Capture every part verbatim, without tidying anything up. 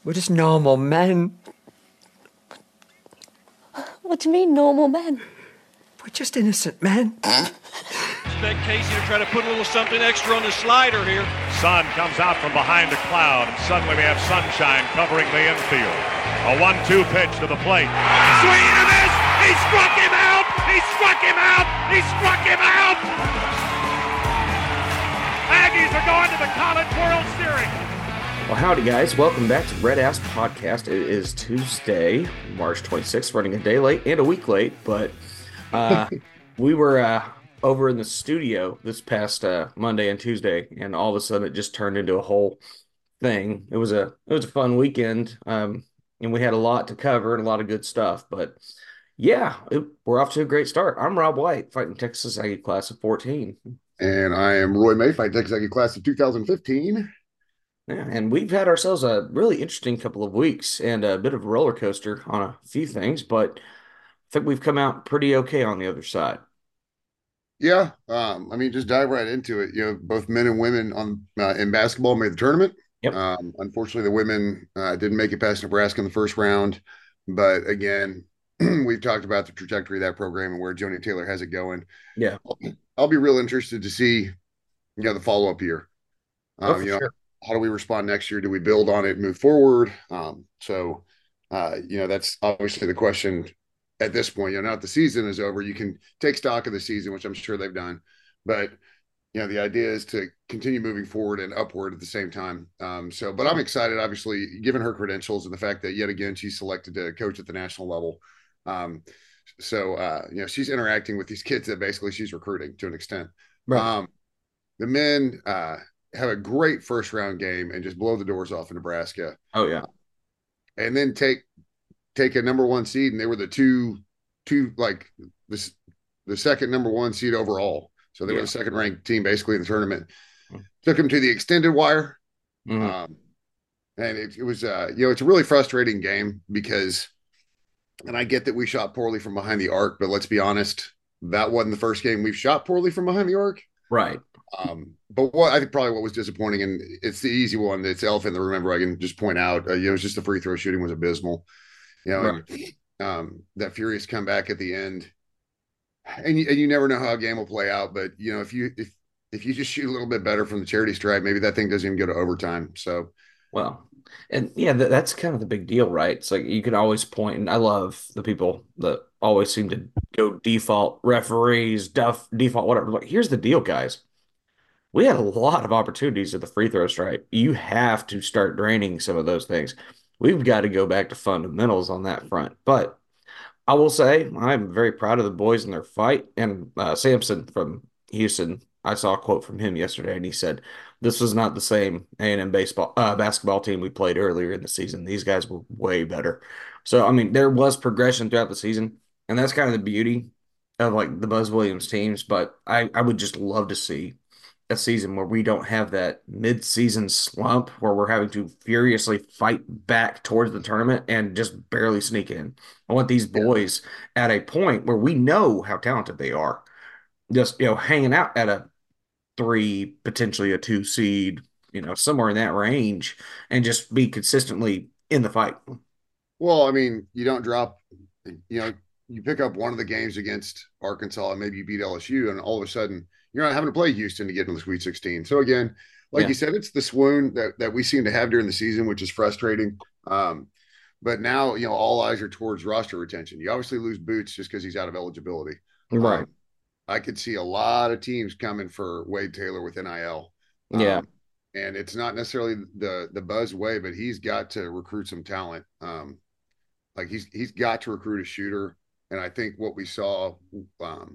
We're just normal men. What do you mean, normal men? We're just innocent men. Expect Casey to try to put a little something extra on the slider here. Sun comes out from behind a cloud, and suddenly we have sunshine covering the infield. A one two pitch to the plate. Swing and a miss! He struck him out! He struck him out! He struck him out! Aggies are going to the College World Series. Well, howdy, guys. Welcome back to Red Ass Podcast. It is Tuesday, March twenty-sixth, running a day late and a week late, but uh, we were uh, over in the studio this past uh, Monday and Tuesday, and all of a sudden it just turned into a whole thing. It was a it was a fun weekend, um, and we had a lot to cover and a lot of good stuff, but yeah, it, we're off to a great start. I'm Rob White, fighting Texas Aggie class of fourteen. And I am Roy May, fighting Texas Aggie class of two thousand fifteen. Yeah, and we've had ourselves a really interesting couple of weeks and a bit of a roller coaster on a few things, but I think we've come out pretty okay on the other side. Yeah, um, I mean, just dive right into it. You know, both men and women on uh, in basketball made the tournament. Yep. Um, unfortunately, the women uh, didn't make it past Nebraska in the first round. But again, we've talked about the trajectory of that program and where Joni Taylor has it going. Yeah, I'll, I'll be real interested to see, you know, the follow up year. Um, oh, for you know, sure. How do we respond next year? Do we build on it and move forward? Um, so, uh, you know, that's obviously the question at this point. You know, now that the season is over, you can take stock of the season, which I'm sure they've done. But, you know, the idea is to continue moving forward and upward at the same time. Um, so, but I'm excited, obviously, given her credentials and the fact that yet again, she's selected to coach at the national level. Um, so, uh, you know, she's interacting with these kids that basically she's recruiting to an extent. Right. Um, the men, uh, have a great first round game and just blow the doors off in Nebraska. Oh yeah. And then take take a number one seed, and they were the two two like this the second number one seed overall. So they yeah. were the second ranked team basically in the tournament. Mm-hmm. Took them to the extended wire. Mm-hmm. Um, and it, it was uh, you know, it's a really frustrating game because, and I get that we shot poorly from behind the arc, but let's be honest, that wasn't the first game we've shot poorly from behind the arc. Right. Um, but what I think probably what was disappointing, and it's the easy one, it's elephant that remember I can just point out, uh, you know, it's just the free throw shooting was abysmal, you know, right. and, um, that furious comeback at the end, and you, and you never know how a game will play out, but you know, if you if if you just shoot a little bit better from the charity stripe, maybe that thing doesn't even go to overtime. So, well, and yeah, th- that's kind of the big deal, right? It's like you can always point, and I love the people that always seem to go default referees, duff, default whatever. Like, here's the deal, guys. We had a lot of opportunities at the free throw stripe. You have to start draining some of those things. We've got to go back to fundamentals on that front. But I will say I'm very proud of the boys in their fight. And uh, Sampson from Houston, I saw a quote from him yesterday, and he said, "This was not the same A and M baseball uh, basketball team we played earlier in the season. These guys were way better." So I mean, there was progression throughout the season, and that's kind of the beauty of like the Buzz Williams teams. But I I would just love to see a season where we don't have that mid-season slump where we're having to furiously fight back towards the tournament and just barely sneak in. I want these boys yeah. at a point where we know how talented they are, just, you know, hanging out at a three, potentially a two seed, you know, somewhere in that range, and just be consistently in the fight. Well, I mean, you don't drop, you know, you pick up one of the games against Arkansas and maybe you beat L S U, and all of a sudden you're not having to play Houston to get into the Sweet sixteen. So again, like yeah. you said, it's the swoon that, that we seem to have during the season, which is frustrating. Um, but now, you know, all eyes are towards roster retention. You obviously lose Boots just because he's out of eligibility. Right. Um, I could see a lot of teams coming for Wade Taylor with N I L. Um, yeah. And it's not necessarily the the Buzz way, but he's got to recruit some talent. Um, like he's he's got to recruit a shooter. And I think what we saw um,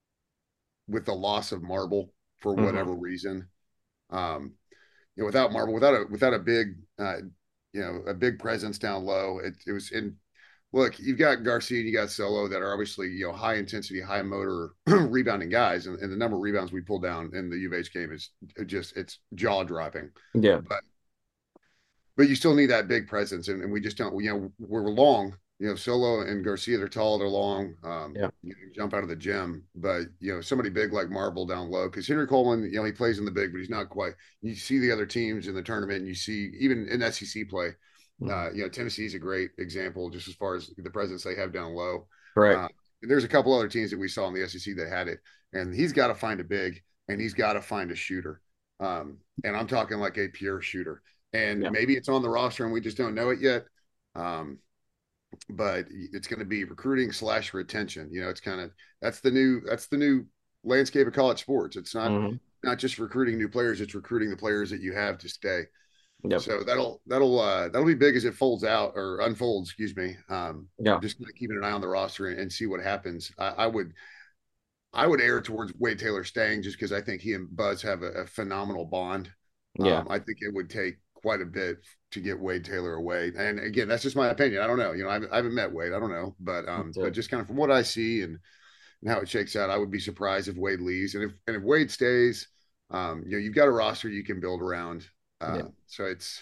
with the loss of Marble for whatever mm-hmm. reason, um, you know, without Marble, without a without a big, uh, you know, a big presence down low, it, it was in. Look, you've got Garcia and you got Solo that are obviously, you know, high intensity, high motor rebounding guys, and, and the number of rebounds we pulled down in the U of H game is just it's jaw dropping. Yeah, but but you still need that big presence, and, and we just don't. You know, we're long. You know, Solo and Garcia, they're tall, they're long. Um, yeah. You can jump out of the gym, but, you know, somebody big like Marble down low, because Henry Coleman, you know, he plays in the big, but he's not quite. You see the other teams in the tournament, and you see even in S E C play, Mhm. Uh, you know, Tennessee's a great example just as far as the presence they have down low. Uh, Correct. there's a couple other teams that we saw in the S E C that had it, and he's got to find a big and he's got to find a shooter. Um, and I'm talking like a pure shooter. And Yeah. maybe it's on the roster and we just don't know it yet. Um, but it's going to be recruiting slash retention. You know, it's kind of that's the new that's the new landscape of college sports. It's not Hmm. not just recruiting new players; it's recruiting the players that you have to stay. Yep. So that'll that'll uh, that'll be big as it folds out or unfolds. Excuse me. Um, Yeah. just kind of keeping an eye on the roster and, and see what happens. I, I would I would err towards Wade Taylor staying just because I think he and Buzz have a, a phenomenal bond. Yeah. Um, I think it would take quite a bit to get Wade Taylor away. And again, that's just my opinion. I don't know. You know, I haven't, I haven't met Wade. I don't know, but um, That's but it. just kind of from what I see and, and how it shakes out, I would be surprised if Wade leaves. And if and if Wade stays, um, you know, you've got a roster you can build around. Uh, Yeah. so it's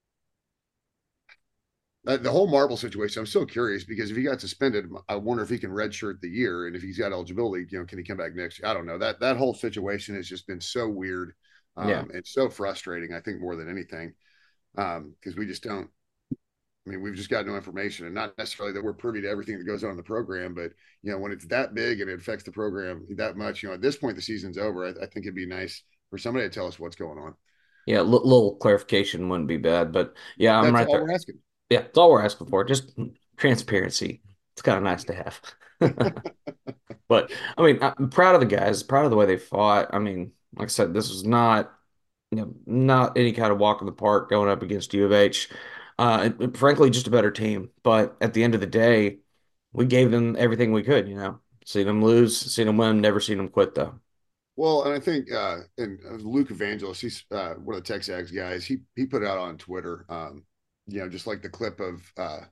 uh, the whole Marble situation. I'm so curious because if he got suspended, I wonder if he can redshirt the year, and if he's got eligibility, you know, can he come back next year? I don't know. That that whole situation has just been so weird Yeah. um, and so frustrating. I think more than anything because um, we just don't. I mean, we've just got no information, and not necessarily that we're privy to everything that goes on in the program, but you know, when it's that big and it affects the program that much, you know, at this point the season's over. I, I think it'd be nice for somebody to tell us what's going on. Yeah. L little clarification wouldn't be bad, but yeah, I'm That's right all there. we're asking. Yeah. It's all we're asking for. Just transparency. It's kind of nice to have. But I mean, I'm proud of the guys, proud of the way they fought. I mean, like I said, this was not, you know, not any kind of walk in the park going up against U of H. Uh, and- and frankly, just a better team. But at the end of the day, we gave them everything we could, you know. Seen them lose, seen them win, never seen them quit though. Well, and I think uh and uh, Luke Evangelist, he's uh one of the Texags guys, he he put out on Twitter, um, you know, just like the clip of uh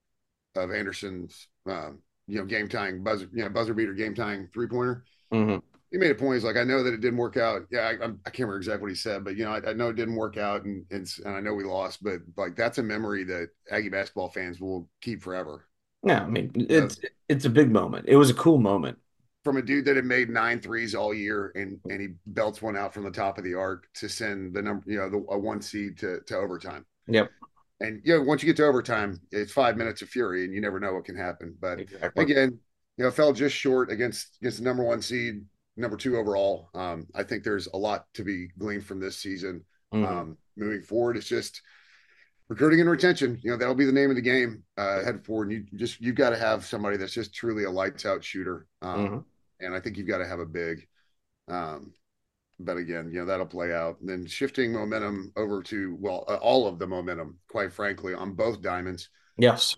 of Anderson's um, you know, game tying buzzer, you know, buzzer beater game tying three pointer. Hmm. He made a point. He's like, I know that it didn't work out. Yeah, I, I can't remember exactly what he said, but you know, I, I know it didn't work out, and, and and I know we lost, but like that's a memory that Aggie basketball fans will keep forever. Yeah, I mean, Uh, it's it's a big moment. It was a cool moment. from a dude that had made nine threes all year and and he belts one out from the top of the arc to send the number, you know, the a one seed to to overtime. Yep, And you know, once you get to overtime, it's five minutes of fury, and you never know what can happen. But exactly. again, you know, fell just short against against the number one seed, number two overall. Um, I think there's a lot to be gleaned from this season. Hmm. Um, moving forward, it's just recruiting and retention. You know, that'll be the name of the game uh, headed forward. And you just you've got to have somebody that's just truly a lights out shooter. Um, Hmm. and I think you've got to have a big. Um, but again, you know, that'll play out. And then shifting momentum over to, well, uh, all of the momentum, quite frankly, on both diamonds. Yes.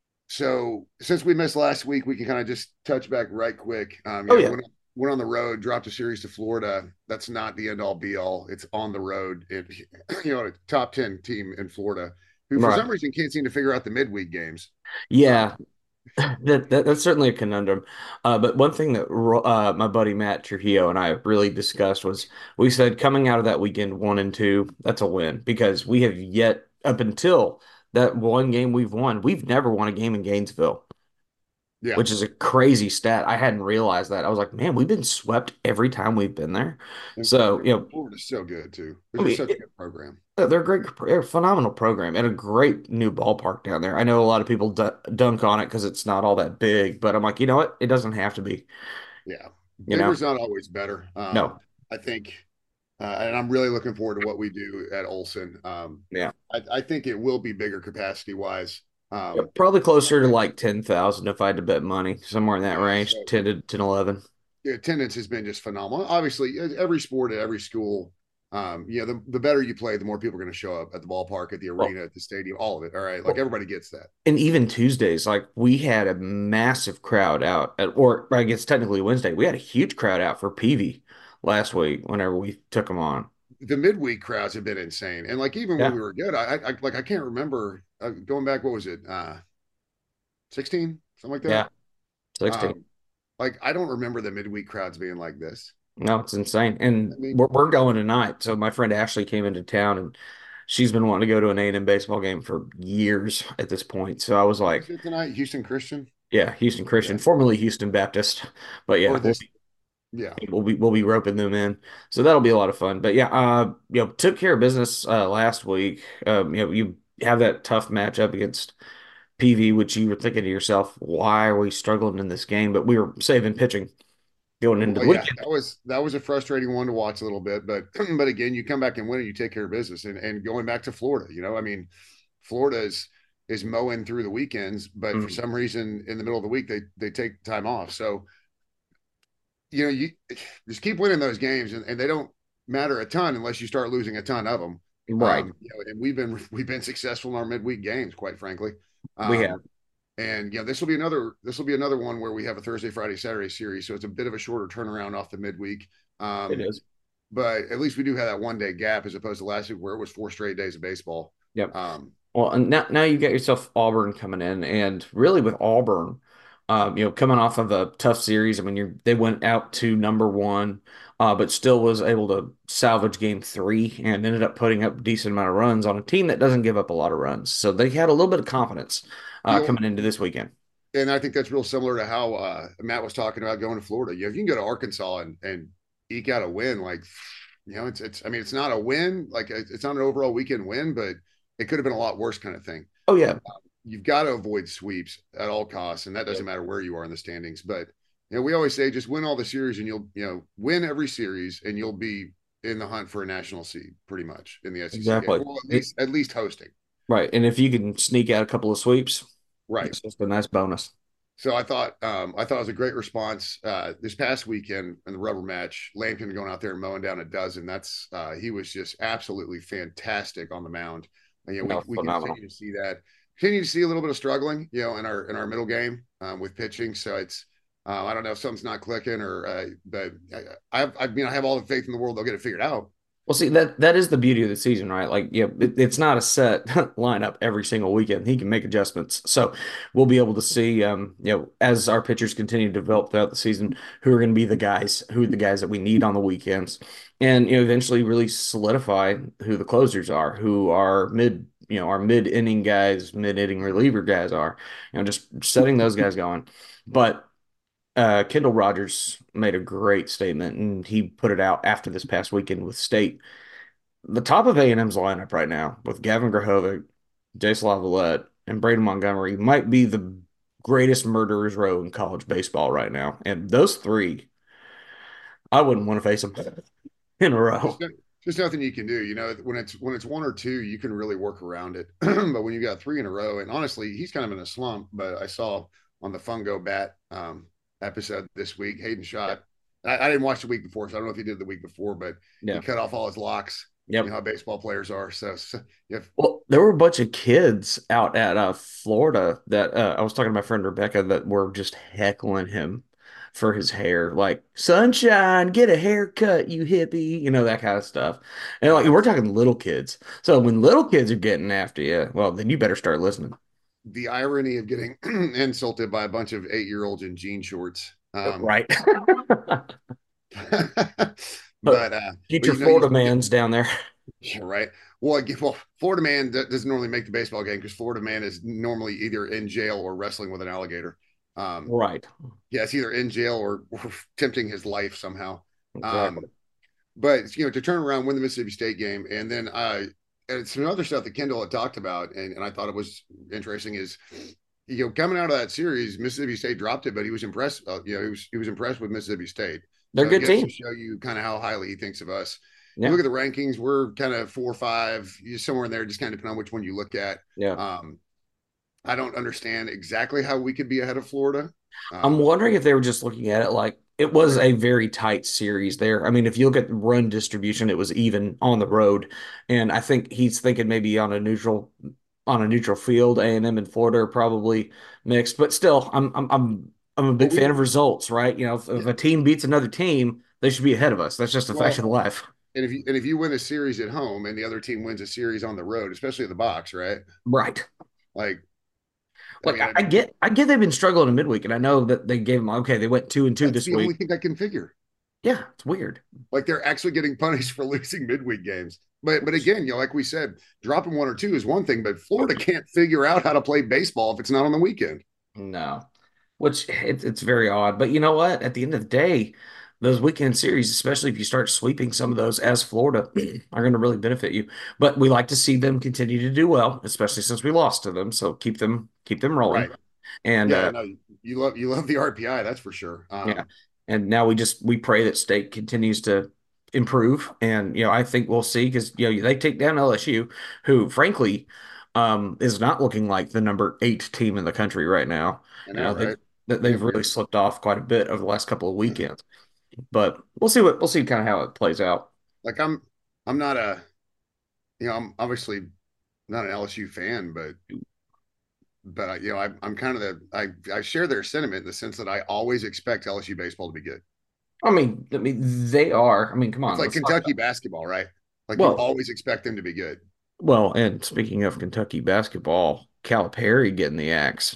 So since we missed last week, we can kind of just touch back right quick. Um, Oh you know, yeah. went, went on the road, dropped a series to Florida. That's not the end all be all. It's on the road. It, you know, a top ten team in Florida who for Right. some reason can't seem to figure out the midweek games. Uh, Yeah. That, that that's certainly a conundrum. Uh, but one thing that Ro- uh, my buddy Matt Trujillo and I really discussed was we said coming out of that weekend one and two, that's a win because we have yet up until that one game we've won, we've never won a game in Gainesville, yeah. which is a crazy stat. I hadn't realized that. I was like, man, we've been swept every time we've been there. And So, you know, Florida's so good too. I It's just mean, such a good program. yeah, they're a great, they're a phenomenal program and a great new ballpark down there. I know a lot of people d dunk on it because it's not all that big, but I'm like, you know what? It doesn't have to be, Yeah. you know? Bigger's not always better. Um, No. I think, uh, and I'm really looking forward to what we do at Olson. Um, Yeah. I, I think it will be bigger capacity wise. Yeah, Um, probably closer to like ten thousand if I had to bet money, somewhere in that yeah, range, so ten to ten, eleven. the attendance has been just phenomenal. Obviously, every sport at every school, um, you know, the, the better you play, the more people are going to show up at the ballpark, at the Well, arena, at the stadium, all of it. All right. Like well, everybody gets that. and even Tuesdays, like we had a massive crowd out at, or I guess technically Wednesday, we had a huge crowd out for Peavy last week whenever we took them on. The midweek crowds have been insane. And like, even when Yeah. we were good, I, I like, I can't remember uh, going back, what was it? Uh, sixteen, something like that. Yeah. sixteen. Um, like I don't remember the midweek crowds being like this. No, it's insane. I And mean, we're, we're going tonight. So my friend Ashley came into town and she's been wanting to go to an A and M baseball game for years at this point. So I was who is like, it tonight? Houston Christian. yeah, Houston Yeah. Christian, formerly Houston Baptist. But yeah, Or we'll this. Yeah. We'll be we'll be roping them in, so that'll be a lot of fun. But yeah, uh, you know, took care of business uh, last week. Um, you know, you have that tough matchup against P V, which you were thinking to yourself, why are we struggling in this game? But we were saving pitching going into Well, the yeah, weekend. that was that was a frustrating one to watch a little bit, but but again, you come back and win and you take care of business. And and going back to Florida, you know, I mean, Florida is is mowing through the weekends, but for Mm, some reason in the middle of the week they they take time off. So you know, you just keep winning those games, and, and they don't matter a ton unless you start losing a ton of them. right. Um, you know, and we've been we've been successful in our midweek games, quite frankly. We have. Um, and you know, this will be another this will be another one where we have a Thursday, Friday, Saturday series, so it's a bit of a shorter turnaround off the midweek. It Um, is. but at least we do have that one day gap as opposed to last week where it was four straight days of baseball. Yep. Um, Well, and now now you get yourself Auburn coming in, and really with Auburn, um, you know, coming off of a tough series. I mean, you they went out to number one, uh, but still was able to salvage game three and ended up putting up a decent amount of runs on a team that doesn't give up a lot of runs. So they had a little bit of confidence uh, you know, coming into this weekend. and I think that's real similar to how uh, Matt was talking about going to Florida. You know, if you can go to Arkansas and, and eke out a win, like you know, it's it's. I mean, it's not a win, like it's not an overall weekend win, but it could have been a lot worse, kind of thing. Oh yeah. You've got to avoid sweeps at all costs, and that doesn't Yep. matter where you are in the standings. But you know, we always say just win all the series, and you'll you know win every series, and you'll be in the hunt for a national seed, pretty much in the S E C game. Exactly. Well, at It- least at least hosting, right. And if you can sneak out a couple of sweeps, right? it's just a nice bonus. So I thought um, I thought it was a great response uh, this past weekend in the rubber match. Lampkin going out there and mowing down a dozen. That's uh, he was just absolutely fantastic on the mound. And, you know, No, we we phenomenal. continue to see that. Continue to see a little bit of struggling, you know, in our in our middle game um, with pitching. So it's uh, I don't know if something's not clicking or uh, but I, I I mean I have all the faith in the world they'll get it figured out. Well, see that that is the beauty of the season, right? Like, yeah, it, it's not a set lineup every single weekend. He can make adjustments, so we'll be able to see, um, you know, as our pitchers continue to develop throughout the season, who are going to be the guys, who are the guys that we need on the weekends, and you know, eventually really solidify who the closers are, who are mid, you know, our mid inning guys, mid inning reliever guys are, you know, just setting those guys going, but. Uh, Kendall Rogers made a great statement, and he put it out after this past weekend with State. The top of A and M's lineup right now with Gavin Grahovic, Jace Lavalette, and Braden Montgomery might be the greatest murderers row in college baseball right now. And those three, I wouldn't want to face them in a Just row. just nothing you can do. You know, when it's when it's one or two, you can really work around it. But when you got three in a row, and honestly, he's kind of in a slump. But I saw on the Fungo Bat um, episode this week, Hayden shot. I, I didn't watch the week before, so I don't know if he did the week before, but he Yeah. cut off all his locks. You know Yep. how baseball players are. So, so if Well, there were a bunch of kids out at uh, Florida that uh, I was talking to my friend Rebecca that were just heckling him for his hair, like "Sunshine, get a haircut, you hippie," you know, that kind of stuff. And like we're talking little kids. So when little kids are getting after you, well, then you better start listening. the irony of getting insulted by a bunch of eight year olds in jean shorts. Um, Right. but uh, Get but your you know, Florida you, mans down there. yeah, right. Well, I get, well, Florida man doesn't normally make the baseball game because Florida man is normally either in jail or wrestling with an alligator. Um, Right. yeah, it's either in jail or, or tempting his life somehow. Exactly. Um, but you know, to turn around, win the Mississippi State game, and then uh, and some other stuff that Kendall had talked about, and, and I thought it was interesting is, you know, coming out of that series, Mississippi State dropped it, but he was impressed. Uh, you know, he was he was impressed with Mississippi State. They're a So it good gets team. to show you kind of how highly he thinks of us. You Yeah. look at the rankings, we're kind of four or five, somewhere in there, just kind of depending on which one you look at. Yeah. Um, I don't understand exactly how we could be ahead of Florida. I'm Um, wondering if they were just looking at it like it was a very tight series there. I mean, if you look at the run distribution, it was even on the road, and I think he's thinking maybe on a neutral on a neutral field, A and M and Florida are probably mixed, but still, I'm I'm I'm I'm a but big we, fan of results, right? You know, if, if a team beats another team, they should be ahead of us. That's just a fact well, of life, and if you and if you win a series at home and the other team wins a series on the road, especially at the box, right? right? Like, I Look, mean, I, I, I get I get they've been struggling in midweek, and I know that they gave them okay, they went two and two that's this the only week. thing I can figure. Yeah, it's weird. Like they're actually getting punished for losing midweek games. But but again, you know, like we said, dropping one or two is one thing, but Florida can't figure out how to play baseball if it's not on the weekend. No, which it's it's very odd. But you know what? At the end of the day, those weekend series, especially if you start sweeping some of those as Florida, are going to really benefit you. But we like to see them continue to do well, especially since we lost to them. So keep them keep them rolling. Right. And Yeah, uh, no, you love you love the R P I, that's for sure. yeah, Um, and now we just we pray that State continues to improve, and you know I think we'll see because you know they take down L S U, who frankly um, is not looking like the number eight team in the country right now. I You know, know they've right? they've Can't really believe slipped off quite a bit over the last couple of weekends. But we'll see what we'll see kind of how it plays out. like I'm I'm not a you know, I'm obviously not an L S U fan, but but I, you know, I, I'm kind of the I I share their sentiment in the sense that I always expect L S U baseball to be good. I mean, I mean they are. I mean, come It's on, like let's talk Kentucky about. basketball, right? Like you Well, always expect them to be good. well, and speaking of Kentucky basketball, Calipari getting the axe.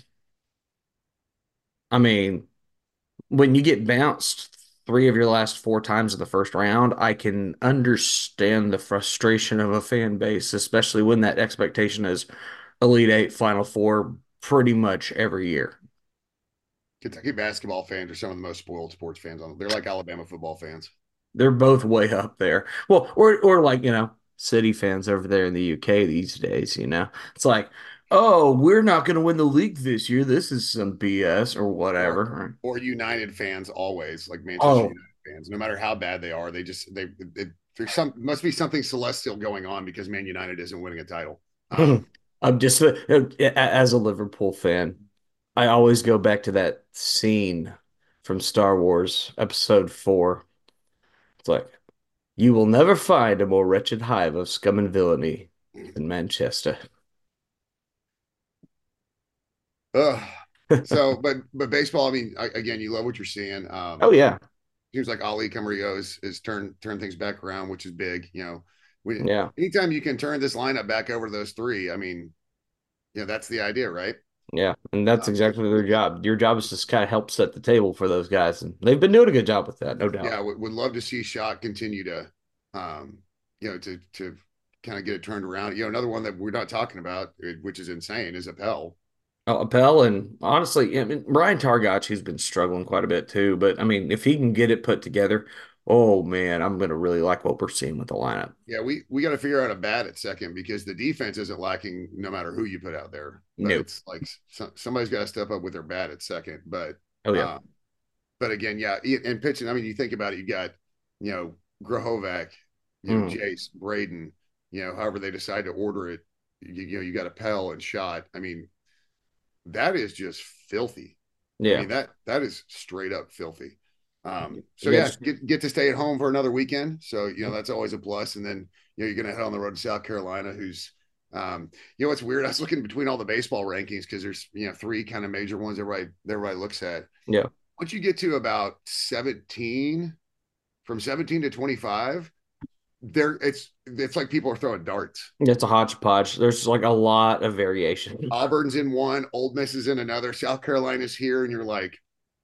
I mean, when you get bounced three of your last four times in the first round, I can understand the frustration of a fan base, especially when that expectation is Elite Eight, Final Four pretty much every year. Kentucky basketball fans are some of the most spoiled sports fans on. They're like Alabama football fans. They're both way up there. Well, or or like, you know, City fans over there in the U K these days, you know. It's like, oh, we're not going to win the league this year. This is some B S or Or whatever. or United fans always like Manchester Oh, United fans, no matter how bad they are, they just they, they there's some must be something celestial going on because Man United isn't winning a title. Um, I'm just as a Liverpool fan, I always go back to that scene from Star Wars Episode Four. It's like you will never find a more wretched hive of scum and villainy than Manchester. ugh. So, but but baseball, I mean, I, again, you love what you're seeing. Oh Um, yeah, seems like Ali Camarillo is is turn turn things back around, which is big. You know, we yeah, anytime you can turn this lineup back over to those three, I mean, you know, that's the idea, right? yeah, and that's Um, exactly their job. Your job is just kind of help set the table for those guys, and they've been doing a good job with that, no doubt. yeah, would, would love to see Shot continue to, um, you know, to to kind of get it turned around. You know, another one that we're not talking about, eh, which is insane, is Appel. Oh, Appel and honestly, I mean, Ryan Targac, he's been struggling quite a bit too. But I mean, if he can get it put together, oh man, I'm gonna really like what we're seeing with the lineup. Yeah, we we got to figure out a bat at second because the defense isn't lacking no matter who you put out there. But No. it's like so, somebody's got to step up with their bat at second. But Oh yeah. um, but again, yeah, and pitching. I mean, you think about it. You got you know Grahovac, you know Mm, Jace, Braden. You know, however they decide to order it. You, you know, you got Appel and Shot. I mean, that is just filthy. I yeah. mean that that is straight up filthy. Um, so You yeah, guys, get get to stay at home for another weekend. So you know that's always a plus. And then you know you're gonna head on the road to South Carolina, who's um, you know what's weird? I was looking between all the baseball rankings because there's you know three kind of major ones everybody everybody looks at. yeah. Once you get to about seventeen, from seventeen to twenty-five, there it's it's like people are throwing darts. It's a hodgepodge. There's like a lot of variation. Auburn's in one, Old Miss is in another, South Carolina's here, and you're like,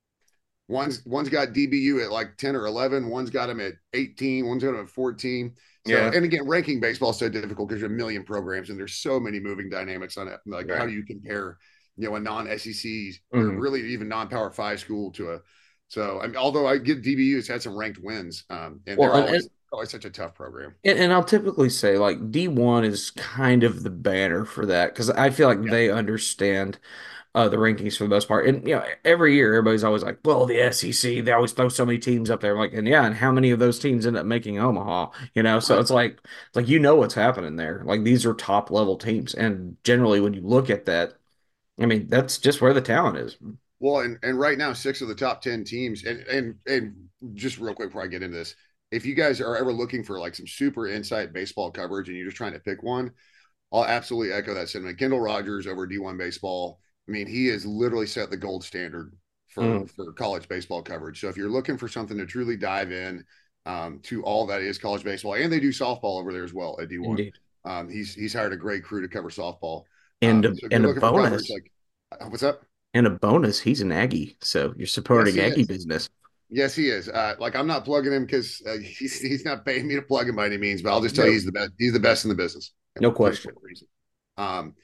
One's one's got D B U at like ten or eleven. One's got them at eighteen. One's got them at fourteen. So, Yeah. and again, ranking baseball is so difficult because there's a million programs and there's so many moving dynamics on it. Like, how Right. do you compare, you know, a non-S E C or Mhm. really even non-Power Five school to a? So, I mean, although I get D B U has had some ranked wins, um, and Well, they're and, and always always such a tough program. And, and I'll typically say like D one is kind of the banner for that because I feel like Yeah, they understand uh, the rankings for the most part. And you know, every year everybody's always like, "Well, the S E C, they always throw so many teams up there." I'm like, and yeah, and how many of those teams end up making Omaha? You know, so right. it's like it's like you know what's happening there. Like these are top level teams, and generally when you look at that, I mean, that's just where the talent is. Well, and and right now, six of the top ten teams, and and and just real quick before I get into this, if you guys are ever looking for like some super insight baseball coverage and you're just trying to pick one, I'll absolutely echo that sentiment. Kendall Rogers over D one baseball. I mean, he has literally set the gold standard for Mm, for college baseball coverage. So if you're looking for something to truly dive in um, to all that is college baseball, and they do softball over there as well at D one. indeed. Um, he's he's hired a great crew to cover softball. And Um, a, so if you're and a looking for coverage, bonus, like uh, what's up? and a bonus, he's an Aggie, so you're Yes, supporting he Aggie is. business. Yes, he is. Uh, like I'm not plugging him because uh, he's he's not paying me to plug him by any means, but I'll just tell you No, he's the best. He's the best in the business no for, for question. a reason. Um,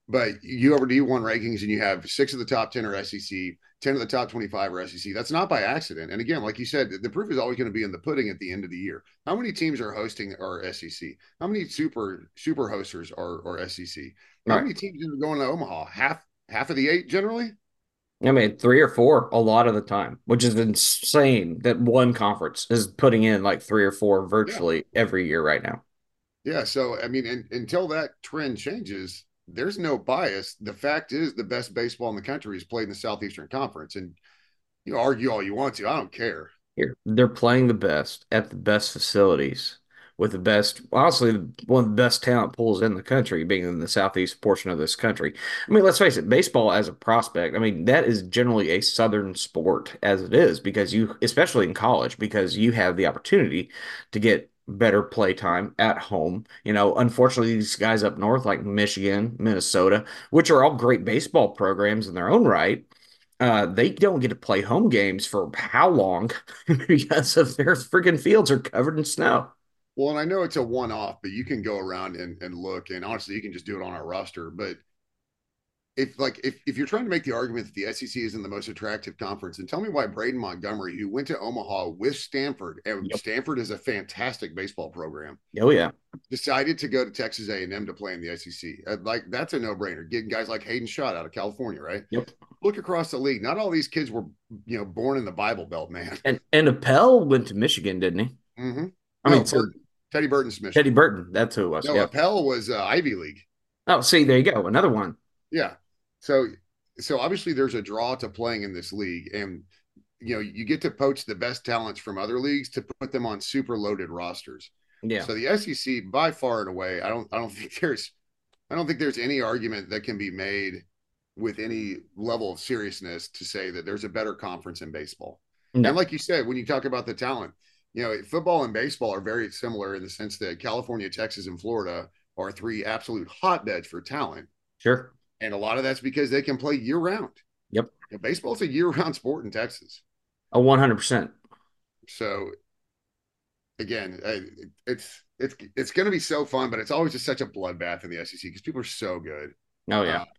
But you over D one rankings and you have six of the top ten are S E C, ten of the top twenty-five are S E C. That's not by accident. And again, like you said, the proof is always going to be in the pudding at the end of the year. How many teams are hosting are S E C? How many super super hosters are, are S E C? How Right. many teams are going to Omaha? Half half of the eight generally? I mean, three or four a lot of the time, which is insane that one conference is putting in like three or four Yeah. virtually every year right now. Yeah. So, I mean, in, until that trend changes, there's no bias. The fact is, the best baseball in the country is played in the Southeastern Conference. And you argue all you want to. I don't care. Here, they're playing the best at the best facilities with the best, honestly, one of the best talent pools in the country, being in the southeast portion of this country. I mean, let's face it, baseball as a prospect, I mean, that is generally a southern sport as it is because you, especially in college, because you have the opportunity to get better play time at home. You know, unfortunately, these guys up north, like Michigan, Minnesota, which are all great baseball programs in their own right, uh, they don't get to play home games for how long because of their freaking fields are covered in snow. Well, and I know it's a one off, but you can go around and, and look. And honestly, you can just do it on our roster. But if like if, if you're trying to make the argument that the S E C isn't the most attractive conference, then tell me why Braden Montgomery, who went to Omaha with Stanford, and Yep. Stanford is a fantastic baseball program, Oh yeah, decided to go to Texas A and M to play in the S E C. Uh, like that's a no brainer. Getting guys like Hayden Schott out of California, right? yep. Look across the league. Not all these kids were, you know, born in the Bible Belt, man. And and Appel went to Michigan, didn't he? Mm-hmm. I No, mean, so Burton, Teddy Burton's Michigan. Teddy Burton, that's who it was. No, Yeah. Appel was uh, Ivy League. Oh, see, there you go, another one. Yeah. So so obviously there's a draw to playing in this league, and you know you get to poach the best talents from other leagues to put them on super loaded rosters. Yeah, So the S E C by far and away, I don't I don't think there's I don't think there's any argument that can be made with any level of seriousness to say that there's a better conference in baseball. no, And like you said, when you talk about the talent, you know, football and baseball are very similar in the sense that California, Texas, and Florida are three absolute hotbeds for talent. sure. And a lot of that's because they can play year round. Yep, You know, baseball's a year round sport in Texas. a one hundred percent. So again, it's it's it's going to be so fun, but it's always just such a bloodbath in the S E C because people are so good. Oh yeah, Uh,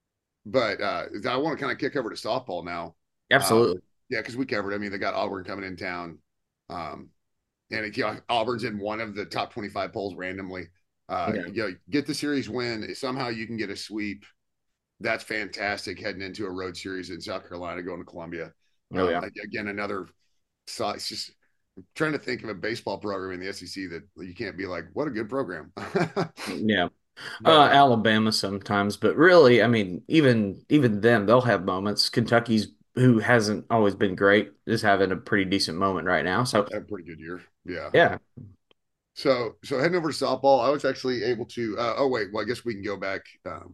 but uh, I want to kind of kick over to softball now. absolutely. Um, yeah, because we covered. I mean, they got Auburn coming in town, um, and it, you know, Auburn's in one of the top twenty-five polls randomly. Uh, Yeah. You know, get the series win. Somehow you can get a sweep. That's fantastic heading into a road series in South Carolina, going to Columbia. Oh yeah. Um, again, another. So it's just I'm trying to think of a baseball program in the S E C that you can't be like, what a good program. Yeah. But, Uh, uh, Alabama sometimes, but really, I mean, even even them, they'll have moments. Kentucky's, who hasn't always been great, is having a pretty decent moment right now. So had a pretty good year. Yeah. yeah, So so heading over to softball, I was actually able to. Uh, oh wait, well I guess we can go back. Um,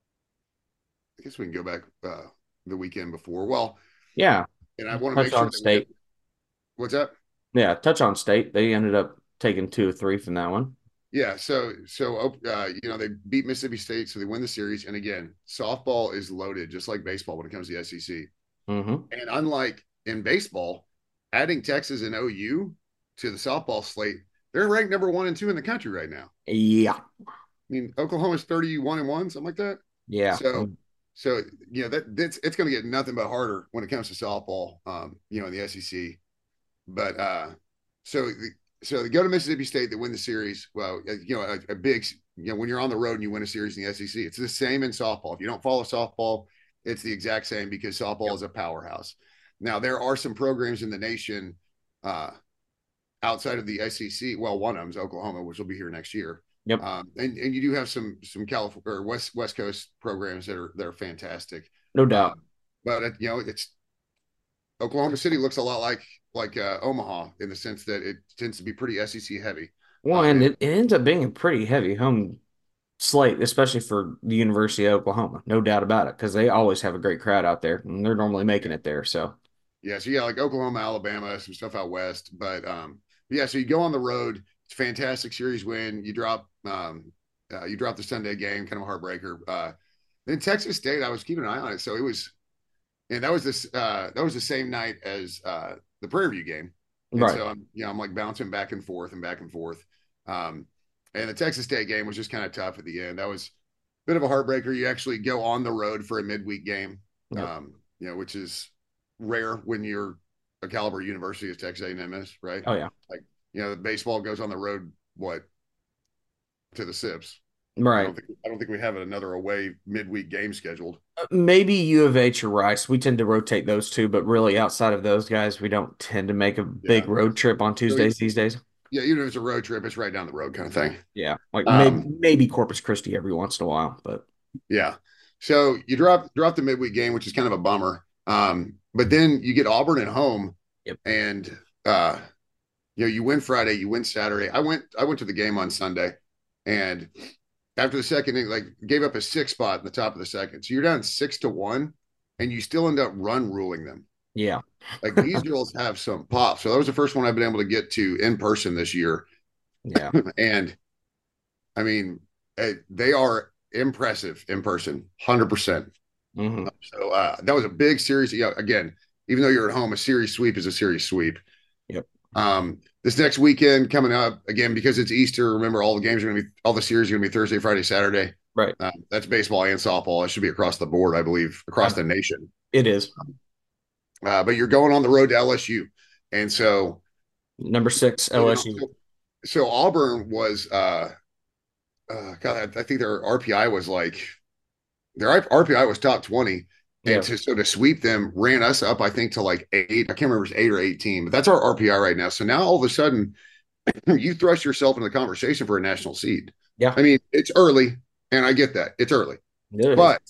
I guess we can go back uh, the weekend before. Well, yeah. and I want to make Touch sure on that we have, state. what's that? Yeah, touch on state. They ended up taking two or three from that one. Yeah. So so uh, you know they beat Mississippi State, so they win the series. And again, softball is loaded just like baseball when it comes to the S E C. Mm-hmm. And unlike in baseball, adding Texas and O U to the softball slate, they're ranked number one and two in the country right now. Yeah, I mean, Oklahoma's thirty-one and one, something like that. yeah. So, so you know that that's it's going to get nothing but harder when it comes to softball. Um, you know, in the S E C. But uh, so so they go to Mississippi State, they win the series. Well, you know, a, a big you know when you're on the road and you win a series in the S E C, it's the same in softball. If you don't follow softball, it's the exact same because softball Yep. is a powerhouse. Now there are some programs in the nation uh, outside of the S E C. Well, one of them is Oklahoma, which will be here next year. Yep. Um, and and you do have some some California or West West Coast programs that are that are fantastic. No doubt. Uh, but it, you know, it's Oklahoma City looks a lot like like uh, Omaha in the sense that it tends to be pretty S E C heavy. Well, Uh, and it, it ends up being a pretty heavy home slate, especially for the University of Oklahoma. No doubt about it, because they always have a great crowd out there, and they're normally making it there. So, Yeah, so yeah, like Oklahoma, Alabama, some stuff out west. But um, yeah, so you go on the road. It's a fantastic series win. You drop um, uh, you drop the Sunday game, kind of a heartbreaker. Uh, then Texas State, I was keeping an eye on it, so it was, and that was this uh, that was the same night as uh, the Prairie View game. And right. so I'm, you know, I'm like bouncing back and forth and back and forth. Um, and the Texas State game was just kind of tough at the end. That was bit of a heartbreaker. You actually go on the road for a midweek game, Yep. um, you know, which is rare when you're a caliber university as Texas A and M is, right? Oh yeah, Like, you know, the baseball goes on the road, what, to the Sips. I right. don't think I don't think we have another away midweek game scheduled. Maybe U of H or Rice. We tend to rotate those two, but really outside of those guys, we don't tend to make a big Yeah. road trip on Tuesdays these days. Yeah, even if it's a road trip, it's right down the road kind of thing. Yeah, like maybe Um, maybe Corpus Christi every once in a while, but yeah. So you drop drop the midweek game, which is kind of a bummer. Um, but then you get Auburn at home, Yep. and uh, you know, you win Friday, you win Saturday. I went I went to the game on Sunday, and after the second inning, like gave up a six spot in the top of the second. So you're down six to one, and you still end up run ruling them. yeah, Like these girls have some pop. So that was the first one I've been able to get to in person this year. yeah. And I mean, eh, they are impressive in person, one hundred percent. hmm So uh, that was a big series. Yeah, again, even though you're at home, a series sweep is a series sweep. Yep. Um, this next weekend coming up, again, because it's Easter, remember all the games are going to be, all the series are going to be Thursday, Friday, Saturday. Right. Uh, that's baseball and softball. It should be across the board, I believe, across the nation. It is. Uh, but you're going on the road to L S U. And so Number six, you know, L S U. so, so Auburn was, uh, uh, God, I think their R P I was like, their R P I was top twenty. And Yeah. to, so to sweep them ran us up, I think, to like eight. I can't remember if it's eight or eighteen, but that's our R P I right now. So now all of a sudden, you thrust yourself into the conversation for a national seed. Yeah. I mean, it's early, and I get that. It's early. It is. But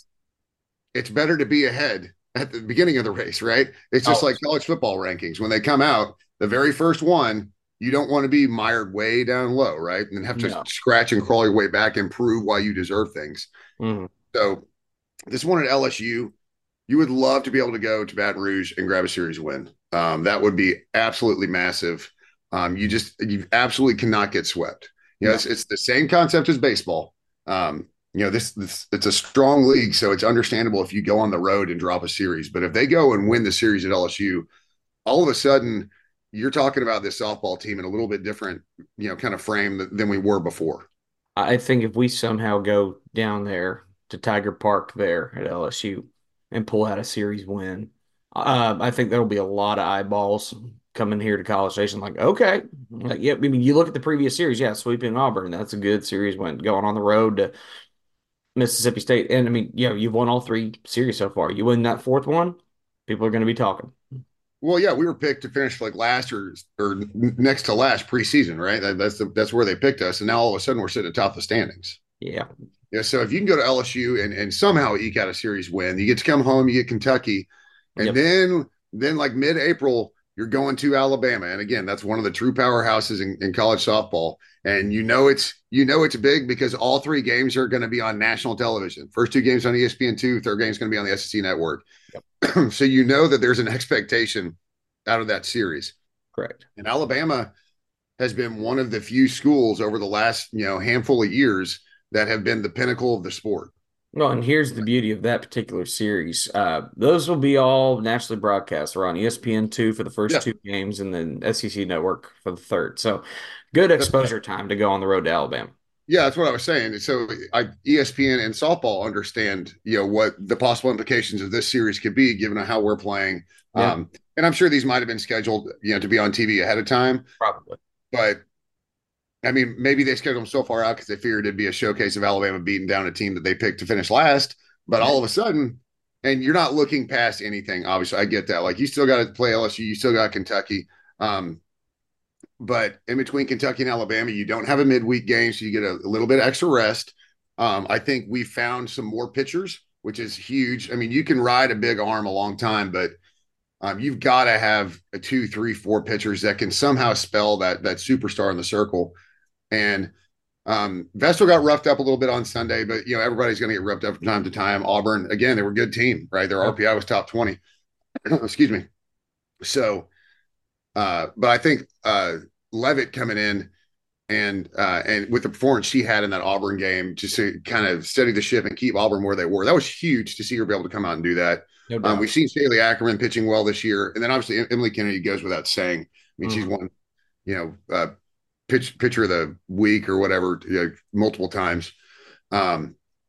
it's better to be ahead at the beginning of the race, right? It's just Always. like college football rankings. When they come out, the very first one, you don't want to be mired way down low, right? And have to No. scratch and crawl your way back and prove why you deserve things. Mhm. So this one at L S U, you would love to be able to go to Baton Rouge and grab a series win. Um, that would be absolutely massive. Um, you just you absolutely cannot get swept. You know, No. it's, it's the same concept as baseball. Um, you know, this, this it's a strong league, so it's understandable if you go on the road and drop a series. But if they go and win the series at L S U, all of a sudden you're talking about this softball team in a little bit different, you know, kind of frame than, than we were before. I think if we somehow go down there to Tiger Park there at L S U and pull out a series win, uh, I think there'll be a lot of eyeballs coming here to College Station. Like, okay, like, yeah. I mean, you look at the previous series, yeah, sweeping Auburn, that's a good series win. Going on the road to Mississippi State, and I mean, yeah, you've won all three series so far. You win that fourth one, people are going to be talking. Well, yeah, we were picked to finish like last or or next to last preseason, right? That, that's the, that's where they picked us, and now all of a sudden we're sitting atop the standings. Yeah, Yeah, so if you can go to L S U and, and somehow eke out a series win, you get to come home, you get Kentucky, and Yep. then then like mid-April, you're going to Alabama. And again, that's one of the true powerhouses in, in college softball. And you know it's you know it's big because all three games are going to be on national television. First two games on E S P N two, third game is going to be on the S E C network. Yep. So you know that there's an expectation out of that series. correct. And Alabama has been one of the few schools over the last, you know, handful of years that have been the pinnacle of the sport. Well, and here's the beauty of that particular series. Uh, those will be all nationally broadcast. We're on E S P N two for the first Yeah. two games and then S E C Network for the third. So good exposure time to go on the road to Alabama. Yeah, that's what I was saying. So I, E S P N and softball understand, you know, what the possible implications of this series could be given how we're playing. Yeah. Um, and I'm sure these might have been scheduled, you know, to be on T V ahead of time. Probably. But I mean, maybe they scheduled them so far out because they figured it'd be a showcase of Alabama beating down a team that they picked to finish last. But all of a sudden, and you're not looking past anything. Obviously, I get that. Like you still got to play L S U, you still got Kentucky. Um, but in between Kentucky and Alabama, you don't have a midweek game, so you get a, a little bit extra rest. Um, I think we found some more pitchers, which is huge. I mean, you can ride a big arm a long time, but um, you've got to have a two, three, four pitchers that can somehow spell that that superstar in the circle. And um, Vestal got roughed up a little bit on Sunday, but you know everybody's going to get roughed up from time to time. Auburn, again, they were a good team, right? Their R P I was top twenty. Excuse me. So, uh, but I think uh, Levitt coming in and uh, and with the performance she had in that Auburn game, just to kind of steady the ship and keep Auburn where they were, that was huge to see her be able to come out and do that. No doubt. Um, we've seen Staley Ackerman pitching well this year, and then obviously Emily Kennedy goes without saying. I mean, Mm-hmm. she's won, you know, uh, pitch pitcher of the week or whatever, you know, multiple times. Um,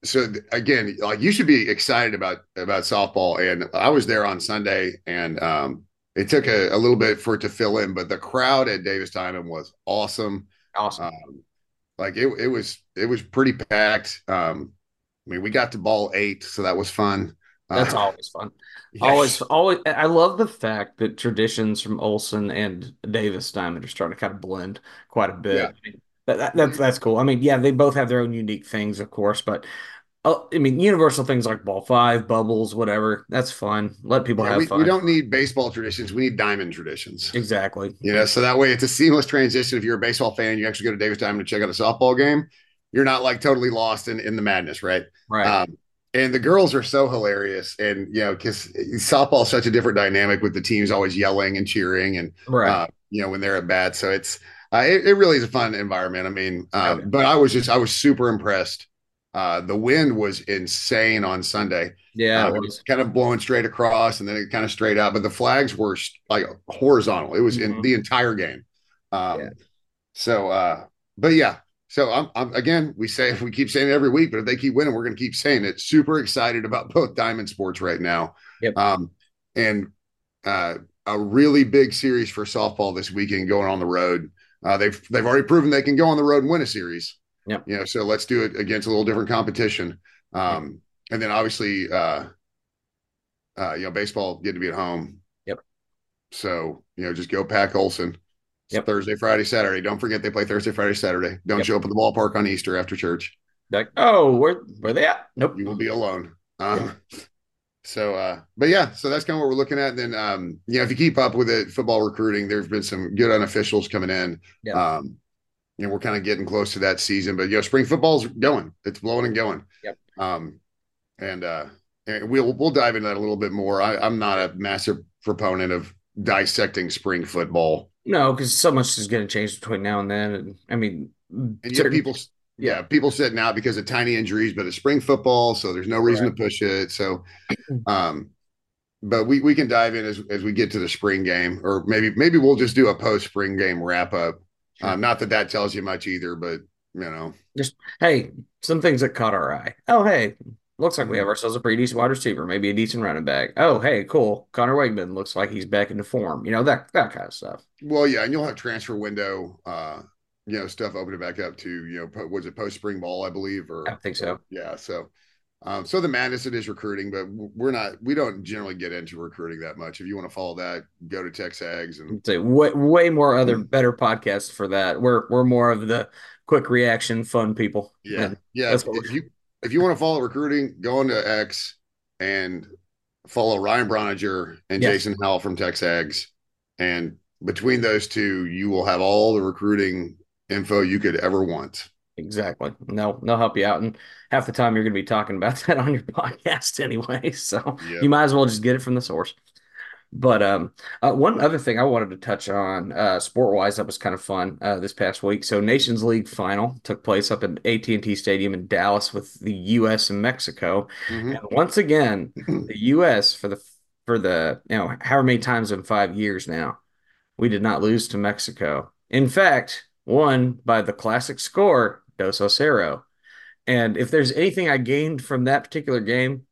so again, like you should be excited about about softball. And I was there on Sunday, and um, it took a, a little bit for it to fill in, but the crowd at Davis Diamond was awesome. Awesome. Um, like it, it was it was pretty packed. Um, I mean, we got to ball eight, so that was fun. That's Uh, always fun. Always, yes, always. I love the fact that traditions from Olson and Davis Diamond are starting to kind of blend quite a yeah. bit. I mean, that, that, that's that's cool. I mean, yeah, they both have their own unique things, of course, but uh, I mean, universal things like ball five, bubbles, whatever. That's fun. Let people Yeah, have we, we fun. don't need baseball traditions. We need diamond traditions. Exactly. You know, so that way it's a seamless transition. If you're a baseball fan, you actually go to Davis Diamond to check out a softball game. You're not like totally lost in, in the madness, right? Right. Um, and the girls are so hilarious. And, you know, because softball is such a different dynamic with the teams always yelling and cheering and, Right. uh, you know, when they're at bat. So it's, uh, it, it really is a fun environment. I mean, Oh, um, yeah. but I was just, I was super impressed. Uh, the wind was insane on Sunday. Yeah, it Um, it was was. kind of blowing straight across and then it kind of straight out, but the flags were like horizontal. It was in Mhm. the entire game. Yeah. Um, so, uh, but yeah, so I'm, I'm again, we say we keep saying it every week, but if they keep winning, we're going to keep saying it. Super excited about both Diamond Sports right now. Yep. Um, and uh, a really big series for softball this weekend going on the road. Uh, they've they've already proven they can go on the road and win a series. Yep. You know, so let's do it against a little different competition. Yep. Um, and then obviously, uh, uh, you know, baseball get to be at home. Yep. So, you know, just go pack Olson. It's Yep. Thursday, Friday, Saturday. Don't forget they play Thursday, Friday, Saturday. Don't Yep. show up at the ballpark on Easter after church. Like, oh, where where they at? Nope. You will be alone. Um, so, uh, but yeah, so that's kind of what we're looking at. And then, um, you know, if you keep up with it, football recruiting, there's been some good unofficials coming in. Yep. Um, you know, we're kind of getting close to that season, but you know, spring football's going. It's blowing and going. Yep. Um, and uh, and we'll we'll dive into that a little bit more. I, I'm not a massive proponent of dissecting spring football. No, because so much is going to change between now and then. And I mean, And yet certain, people, yeah, people sitting out because of tiny injuries, but it's spring football, so there's no reason right. to push it. So, um, but we we can dive in as as we get to the spring game, or maybe maybe we'll just do a post spring game wrap up. Sure. Um, not that that tells you much either, but you know, Just hey, some things that caught our eye. Oh, hey, looks like we have ourselves a pretty decent wide receiver, maybe a decent running back. Oh, hey, cool. Connor Wegman looks like he's back into form. You know, that that kind of stuff. well, yeah, and you'll have transfer window, uh, you know, stuff opening back up to you know, po- was it post spring ball, I believe, or I think so. or, yeah, so. Um, so the madness it is recruiting, but we're not. We don't generally get into recruiting that much. If you want to follow that, go to Texags and Say way way more other better podcasts for that. We're we're more of the quick reaction, fun people. yeah, And yeah. that's If, what if you if you want to follow recruiting, go into X and follow Ryan Broniger and Yes. Jason Howell from Texags, and between those two, you will have all the recruiting info you could ever want. Exactly. No, they'll help you out. And half the time you're going to be talking about that on your podcast anyway. So Yep. you might as well just get it from the source. But um, uh, one other thing I wanted to touch on, uh, sport-wise, that was kind of fun uh, this past week. So Nations League final took place up at A T and T Stadium in Dallas with the U S and Mexico. Mhm. And once again, the U S for the for the you know however many times in five years now, we did not lose to Mexico. In fact, won by the classic score, dos a cero. And if there's anything I gained from that particular game,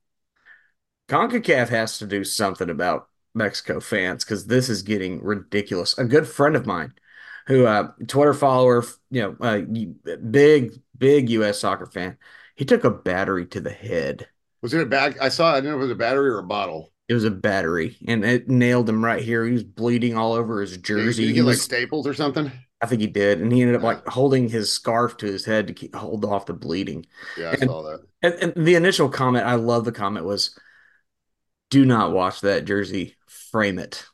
CONCACAF has to do something about Mexico fans because this is getting ridiculous. A good friend of mine who, uh, Twitter follower, you know, uh, big, big U S soccer fan, he took a battery to the head. Was it a bag? I saw. I didn't know if it was a battery or a bottle. It was a battery, and it nailed him right here. He was bleeding all over his Did, jersey. did he He get like was, staples or something? I think he did, and he ended up Yeah. like holding his scarf to his head to keep, hold off the bleeding. Yeah, I And, saw that. and and the initial comment, I love the comment was, "Do not watch that jersey. Frame it."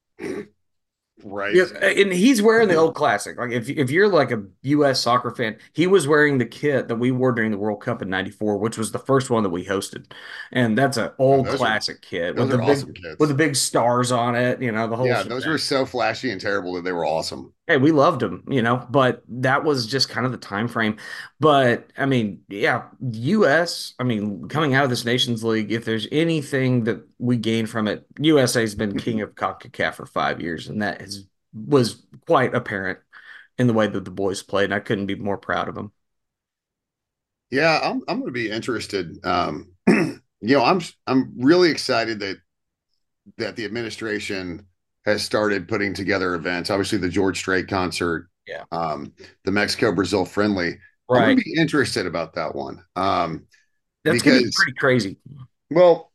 Right. Yes, and he's wearing the old classic. Like if if you're like a U S soccer fan, he was wearing the kit that we wore during the World Cup in ninety-four, which was the first one that we hosted. And that's an old those are- classic kit Those with are the big awesome kids. with the big stars on it, you know, the whole Yeah, those shebang. were so flashy and terrible that they were awesome. Hey, we loved him, you know, but that was just kind of the time frame. But I mean, yeah, U S, I mean, coming out of this Nations League, if there's anything that we gain from it, U S A's been king of CONCACAF for five years, and that has was quite apparent in the way that the boys played, and I couldn't be more proud of them. Yeah, I'm I'm going to be interested. Um, you know, I'm I'm really excited that that the administration has started putting together events. Obviously, the George Strait concert, Yeah. um, the Mexico Brazil friendly. I'm going to Right. be interested about that one um, That's gonna be because, pretty crazy. well,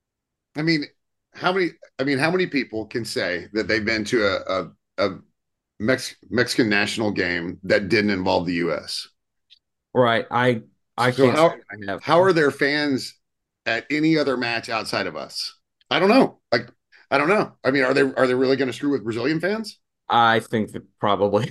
I mean, how many? I mean, how many people can say that they've been to a a, a Mex- Mexican national game that didn't involve the U S? Right. I I So can't say how I have. how are there fans at any other match outside of us? I don't know. Like I don't know. I mean, are they are they really going to screw with Brazilian fans? I think that probably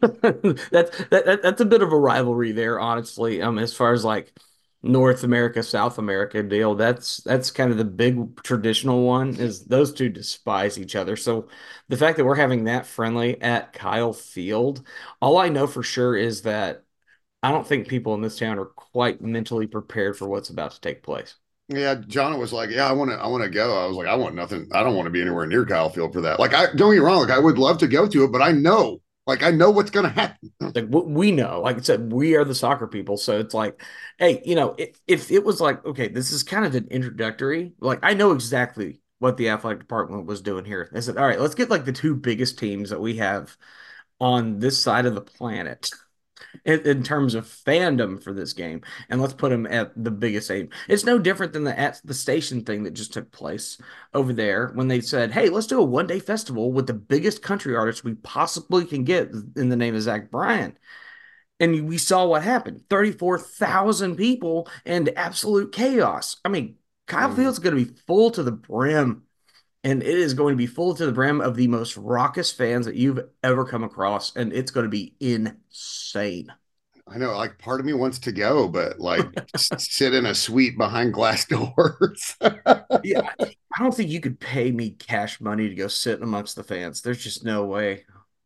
that's that, that that's a bit of a rivalry there, honestly. Um, as far as like North America, South America deal, that's that's kind of the big traditional one is those two despise each other. So the fact that we're having that friendly at Kyle Field, all I know for sure is that I don't think people in this town are quite mentally prepared for what's about to take place. Yeah, John was like, "Yeah, I want to, I want to go." I was like, "I want nothing. I don't want to be anywhere near Kyle Field for that." Like, I don't get me wrong. Like, I would love to go to it, but I know, like, I know what's going to happen. Like we know, like I said, we are the soccer people. So it's like, hey, you know, if, if it was like, okay, this is kind of an introductory, like I know exactly what the athletic department was doing here. They said, all right, let's get like the two biggest teams that we have on this side of the planet in, in terms of fandom for this game, and let's put them at the biggest aim. It's no different than the at the station thing that just took place over there when they said, "Hey, let's do a one day festival with the biggest country artists we possibly can get in the name of Zach Bryan." And we saw what happened: thirty-four thousand people and absolute chaos. I mean, Kyle Mhm. Field's going to be full to the brim, and it is going to be full to the brim of the most raucous fans that you've ever come across, and it's going to be insane. I know, like, part of me wants to go, but like, sit in a suite behind glass doors. Yeah, I don't think you could pay me cash money to go sit amongst the fans. There's just no way.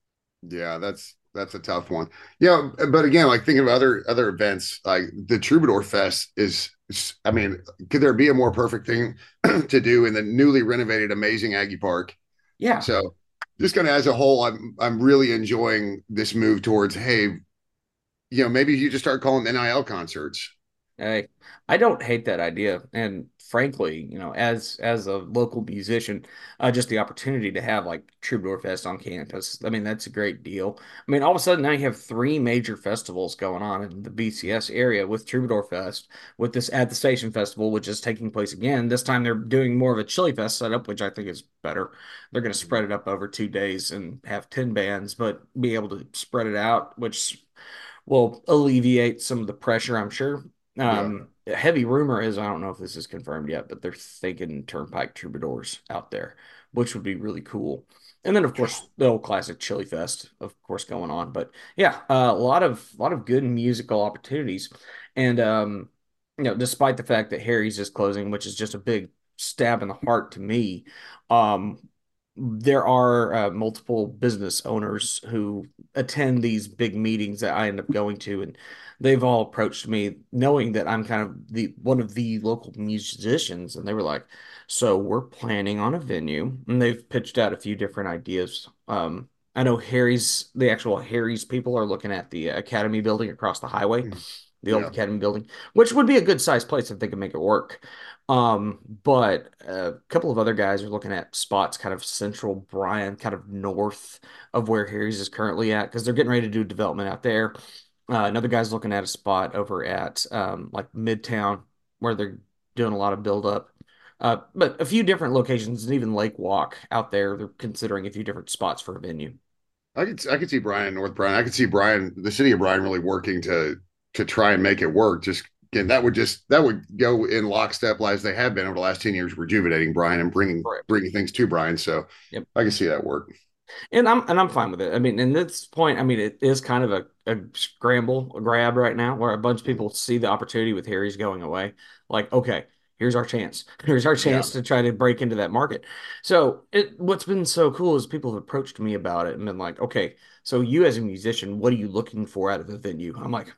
Yeah, that's that's a tough one. Yeah, but again, like thinking of other other events, like the Troubadour Fest is, I mean, could there be a more perfect thing to do in the newly renovated amazing Aggie Park? Yeah, So just kind of as a whole, I'm I'm really enjoying this move towards, hey, you know, maybe you just start calling them N I L concerts. I I don't hate that idea, and frankly, you know, as as a local musician, uh, just the opportunity to have like Troubadour Fest on campus, I mean, that's a great deal. I mean, all of a sudden now you have three major festivals going on in the B C S area with Troubadour Fest, with this at the Station Festival, which is taking place again. This time they're doing more of a Chili Fest setup, which I think is better. They're going to spread it up over two days and have ten bands, but be able to spread it out, which will alleviate some of the pressure, I'm sure. Yeah. Um, heavy rumor is, I don't know if this is confirmed yet, but they're thinking Turnpike Troubadours out there, which would be really cool. And then, of course, the old classic Chili Fest, of course, going on. But yeah, uh, a lot of a lot of good musical opportunities, and um, you know, despite the fact that Harry's is closing, which is just a big stab in the heart to me, um, there are uh, multiple business owners who attend these big meetings that I end up going to, and they've all approached me knowing that I'm kind of the one of the local musicians, and they were like, "So we're planning on a venue," and they've pitched out a few different ideas. Um, I know Harry's the actual Harry's people are looking at the Academy building across the highway, the old Yeah. Academy building, which would be a good sized place if they could make it work. Um, but a couple of other guys are looking at spots kind of central Bryan, kind of north of where Harry's is currently at, because they're getting ready to do development out there. Uh, another guy's looking at a spot over at um, like Midtown where they're doing a lot of build up. Uh, but a few different locations and even Lake Walk out there. They're considering a few different spots for a venue. I could I could see Brian, North Brian. I could see Brian, the city of Brian, really working to to try and make it work. Just again, that would just that would go in lockstep as they have been over the last ten years, rejuvenating Brian and bringing Correct. bringing things to Brian. So Yep. I can see that work. And I'm and I'm fine with it. I mean, in this point, I mean, it is kind of a, a scramble, a grab right now, where a bunch of people see the opportunity with Harry's going away. Like, okay, here's our chance. Here's our Yeah. chance to try to break into that market. So it what's been so cool is people have approached me about it and been like, okay, so you as a musician, what are you looking for out of the venue? I'm like,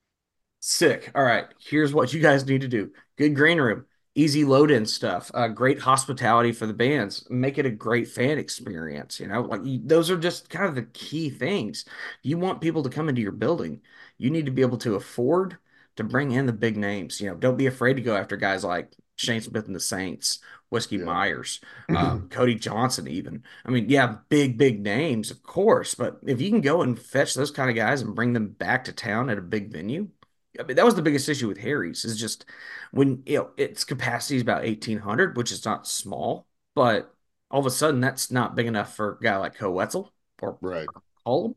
sick. All right, here's what you guys need to do. Good green room, easy load in stuff, uh, great hospitality for the bands, make it a great fan experience. You know, like you, those are just kind of the key things. You want people to come into your building. You need to be able to afford to bring in the big names. You know, don't be afraid to go after guys like Shane Smith and the Saints, Whiskey Yeah. Myers, um, Cody Johnson, even. I mean, yeah, big, big names, of course, but if you can go and fetch those kind of guys and bring them back to town at a big venue, I mean, that was the biggest issue with Harry's is just when, you know, its capacity is about eighteen hundred, which is not small, but all of a sudden that's not big enough for a guy like Ko Wetzel or Right. Cullum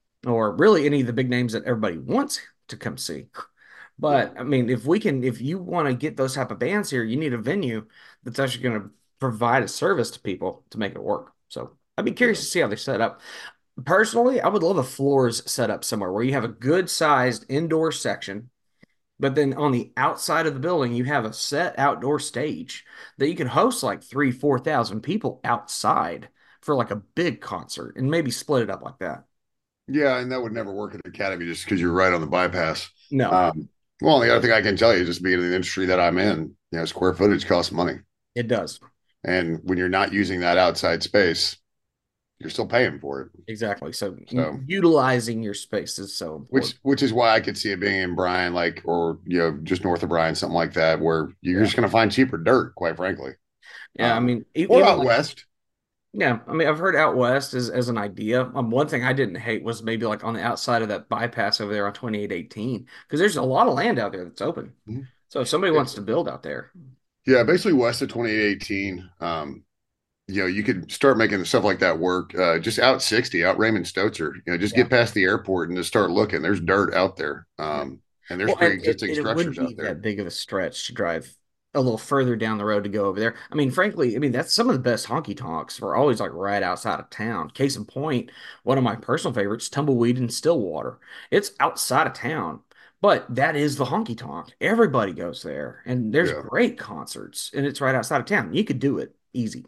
or really any of the big names that everybody wants to come see. Yeah. But I mean, if we can, if you want to get those type of bands here, you need a venue that's actually going to provide a service to people to make it work. So I'd be curious Yeah. to see how they set up. Personally, I would love a floors set up somewhere where you have a good sized indoor section, but then on the outside of the building, you have a set outdoor stage that you can host like three, four thousand people outside for like a big concert and maybe split it up like that. Yeah, and that would never work at the Academy just because you're right on the bypass. No, Um, well, the other thing I can tell you, just being in the industry that I'm in, you know, square footage costs money. it does. And when you're not using that outside space, you're still paying for it. Exactly. So So, utilizing your space is so which important. which is why I could see it being in Bryan, like, or you know, just north of Bryan, something like that, where you're Yeah. just going to find cheaper dirt, quite frankly. Yeah. I Um, mean, e- or even out like, west. yeah, I mean, I've heard out west as, as an idea. Um, one thing I didn't hate was maybe like on the outside of that bypass over there on twenty-eight eighteen, because there's a lot of land out there that's open. Mhm. So if somebody Yeah, wants to build out there, yeah, basically west of twenty-eight eighteen. Um, you know, you could start making stuff like that work. Uh, just out sixty, out Raymond Stotzer. You know, just yeah. get past the airport and just start looking. There's dirt out there, Yeah. um, and there's Well, and it, pre-existing it wouldn't structures be out there. that big of a stretch to drive a little further down the road to go over there. I mean, frankly, I mean, that's some of the best honky tonks were always like right outside of town. Case in point, one of my personal favorites, Tumbleweed in Stillwater. It's outside of town, but that is the honky tonk. Everybody goes there, and there's Yeah, great concerts, and it's right outside of town. You could do it easy.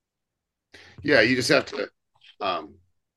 yeah. You just have to, um,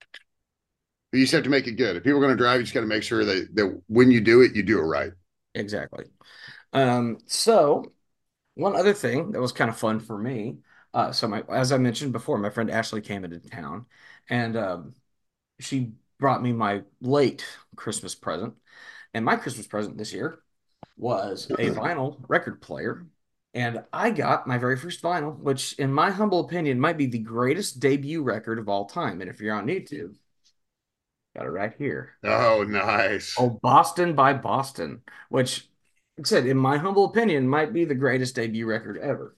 you just have to make it good. If people are going to drive, you just got to make sure that that when you do it, you do it right. Exactly. Um, so one other thing that was kind of fun for me. Uh, so my, as I mentioned before, my friend Ashley came into town, and um, she brought me my late Christmas present. And my Christmas present this year was a vinyl record player. And I got my very first vinyl, which, in my humble opinion, might be the greatest debut record of all time. And if you're on YouTube, got it right here. Oh, nice. Oh, Boston by Boston, which, like I said, in my humble opinion, might be the greatest debut record ever.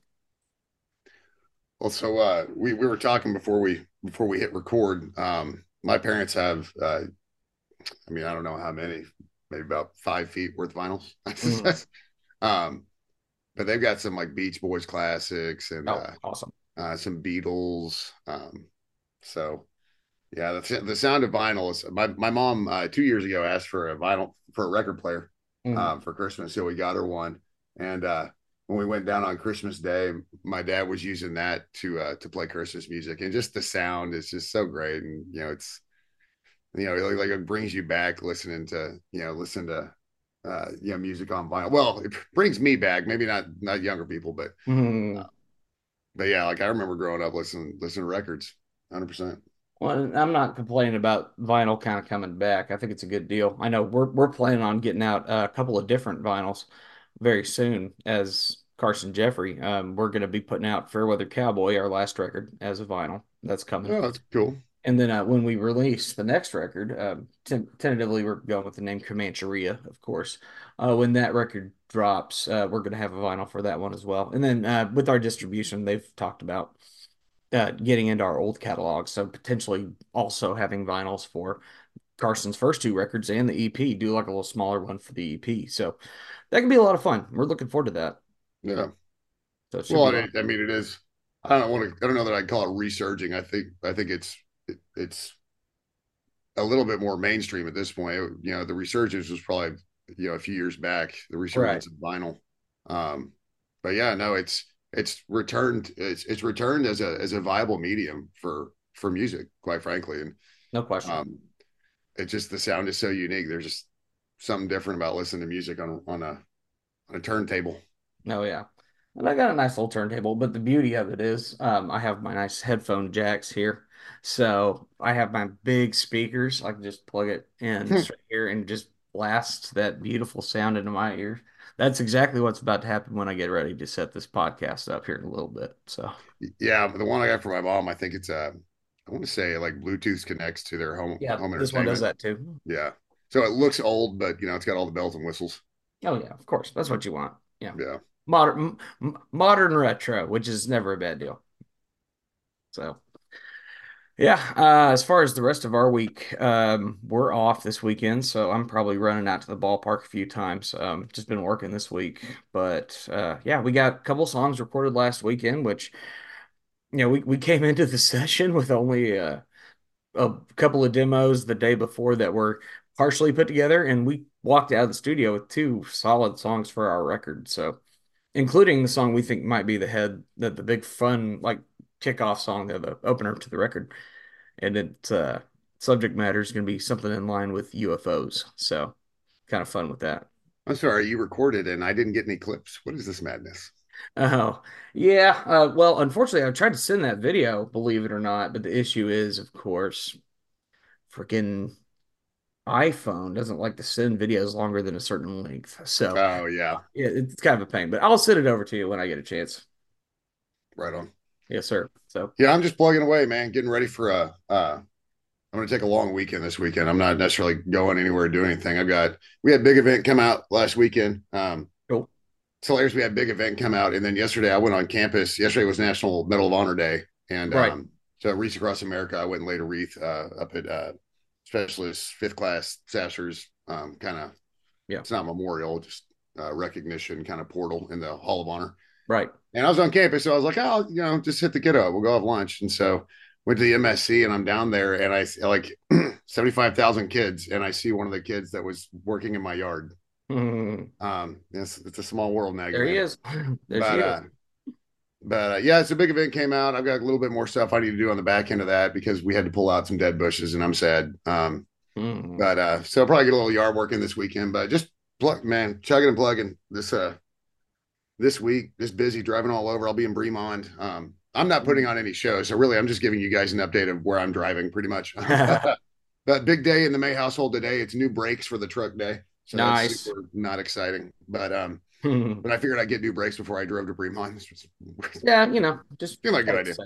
Well, so uh, we we were talking before we before we hit record. Um, my parents have, uh, I mean, I don't know how many, maybe about five feet worth of vinyls. Mhm. um, but they've got some like Beach Boys classics and Oh, uh, awesome. uh, some Beatles. Um, so yeah, the the sound of vinyl is my my mom uh, two years ago asked for a vinyl for a record player Mhm. um, for Christmas, so we got her one. And uh, when we went down on Christmas Day, my dad was using that to uh, to play Christmas music, and just the sound is just so great. And you know, it's you know like, like it brings you back listening to you know listen to uh, you know music on vinyl. Well, it brings me back, maybe not not younger people, but Mhm. but yeah, like I remember growing up listening listening to records, one hundred percent. Well, I'm not complaining about vinyl kind of coming back. I think it's a good deal. I know we're we're planning on getting out a couple of different vinyls very soon as Carson Jeffrey. Um, we're going to be putting out Fairweather Cowboy, our last record, as a vinyl. That's coming. Oh, that's cool. And then uh, when we release the next record, um, ten tentatively we're going with the name Comancheria, of course. Uh, when that record drops, uh, we're going to have a vinyl for that one as well. And then uh, with our distribution, they've talked about uh, getting into our old catalog, so potentially also having vinyls for Carson's first two records and the E P. Do like a little smaller one for the E P, so that can be a lot of fun. We're looking forward to that. Yeah. So it should Well, be I, fun. I mean, it is. I don't want to. I don't know that I'd call it resurging. I think. I think it's. It, it's a little bit more mainstream at this point. You know, the resurgence was probably you know a few years back. The Right? resurgence of vinyl. Um, but yeah, no, it's it's returned. It's it's returned as a as a viable medium for for music, quite frankly, and No question. um, it just the sound is so unique. There's just something different about listening to music on on a on a turntable. Oh yeah. And I got a nice little turntable, but the beauty of it is, um, I have my nice headphone jacks here. So I have my big speakers. I can just plug it in straight here and just blast that beautiful sound into my ear. That's exactly what's about to happen when I get ready to set this podcast up here in a little bit. So, Yeah, but the one I got for my mom, I think it's uh I want to say like Bluetooth connects to their home yeah, home this one does entertainment. that too. Yeah. So it looks old, but you know, it's got all the bells and whistles. Oh yeah, of course. That's what you want. Yeah. Yeah. Modern m- modern retro, which is never a bad deal. So, yeah, uh, as far as the rest of our week, um, we're off this weekend, so I'm probably running out to the ballpark a few times. Um, just been working this week, but uh, yeah, we got a couple songs recorded last weekend, which you know we we came into the session with only uh, a couple of demos the day before that were partially put together, and we walked out of the studio with two solid songs for our record. So, including the song we think might be the head, that the big fun like kickoff song, the, the opener to the record, and its uh, subject matter is going to be something in line with U F Os. So, kind of fun with that. I'm sorry, you recorded and I didn't get any clips. What is this madness? Oh, yeah. Uh, well, unfortunately, I tried to send that video, believe it or not, but the issue is, of course, freaking iPhone doesn't like to send videos longer than a certain length. So, Oh yeah, yeah, it's kind of a pain, but I'll send it over to you when I get a chance. right on. Yes, sir. So, Yeah, I'm just plugging away, man. Getting ready for a. Uh, I'm going to take a long weekend this weekend. I'm not necessarily going anywhere to do anything. I've got. We had big event come out last weekend. Um, cool. it's hilarious. We had big event come out, and then yesterday I went on campus. Yesterday was National Medal of Honor Day, and Right. um, so at Wreaths Across America, I went and laid a wreath uh, up at uh, Specialist Fifth Class Sashers. Um, kind of. Yeah. It's not memorial, just uh, recognition kind of portal in the Hall of Honor. Right. And I was on campus, so I was like, oh, you know, just hit the kiddo. We'll go have lunch. And so went to the M S C, and I'm down there, and I like seventy-five thousand kids, and I see one of the kids that was working in my yard. Mhm. Um, it's, it's a small world, Nagy. There man. he is. There But, she uh, is. but uh, yeah, it's a big event came out. I've got a little bit more stuff I need to do on the back end of that because we had to pull out some dead bushes, and I'm sad. Um, Mhm. but uh, so I'll probably get a little yard work in this weekend, but just plug, man, chugging and plugging this uh this week, just busy driving all over. I'll be in Bremond. Um, I'm not putting on any shows, so really, I'm just giving you guys an update of where I'm driving, pretty much. But big day in the May household today. It's new brakes for the truck day, so Nice. that's super not exciting. But um, Mhm. but I figured I'd get new brakes before I drove to Bremond. Yeah, you know, just Seemed like a good idea.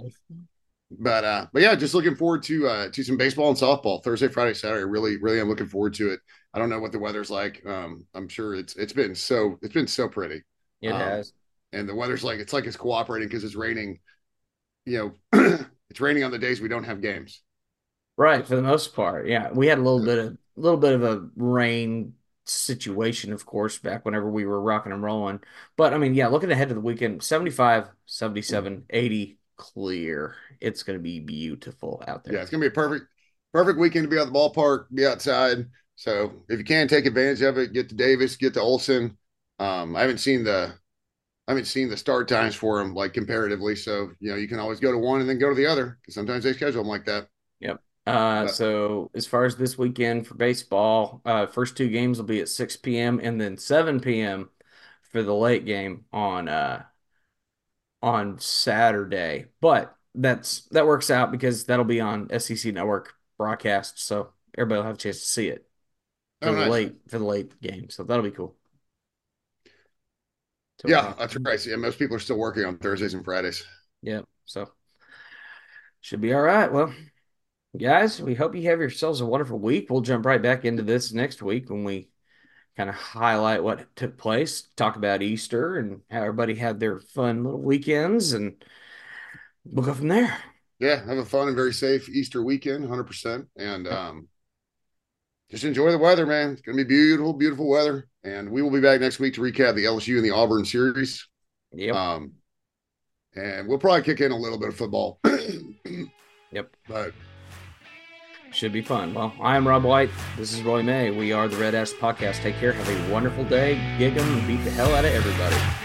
But uh, but yeah, just looking forward to uh to some baseball and softball Thursday, Friday, Saturday. Really, really, I'm looking forward to it. I don't know what the weather's like. Um, I'm sure it's it's been so it's been so pretty. It Um, has. and the weather's like it's like it's cooperating because it's raining. You know, it's raining on the days we don't have games. Right, for the most part. Yeah, we had a little bit of a little bit of a rain situation, of course, back whenever we were rocking and rolling. But I mean, yeah, looking ahead to the weekend, seventy-five, seventy-seven, eighty clear. It's going to be beautiful out there. Yeah, it's gonna be a perfect perfect weekend to be at the ballpark, be outside. So if you can take advantage of it, get to Davis, get to Olson. Um, I haven't seen the I haven't seen the start times for them like comparatively. So you know you can always go to one and then go to the other because sometimes they schedule them like that. Yep. Uh, But- so as far as this weekend for baseball, uh, first two games will be at six p m and then seven p m for the late game on uh on Saturday. But that's that works out because that'll be on S E C Network broadcast, so everybody will have a chance to see it for Oh, the nice. late for the late game. So that'll be cool. So, Yeah, uh, that's right. Yeah, most people are still working on Thursdays and Fridays. yeah. So should be all right. Well, guys, we hope you have yourselves a wonderful week. We'll jump right back into this next week when we kind of highlight what took place, talk about Easter and how everybody had their fun little weekends, and we'll go from there. Yeah, have a fun and very safe Easter weekend, one hundred percent. And um, just enjoy the weather, man. It's going to be beautiful, beautiful weather. And we will be back next week to recap the L S U and the Auburn series. Yep. Um, and we'll probably kick in a little bit of football. Yep. But Should be fun. Well, I am Rob White. This is Roy May. We are the Red Ass Podcast. Take care. Have a wonderful day. Gig 'em and beat the hell out of everybody.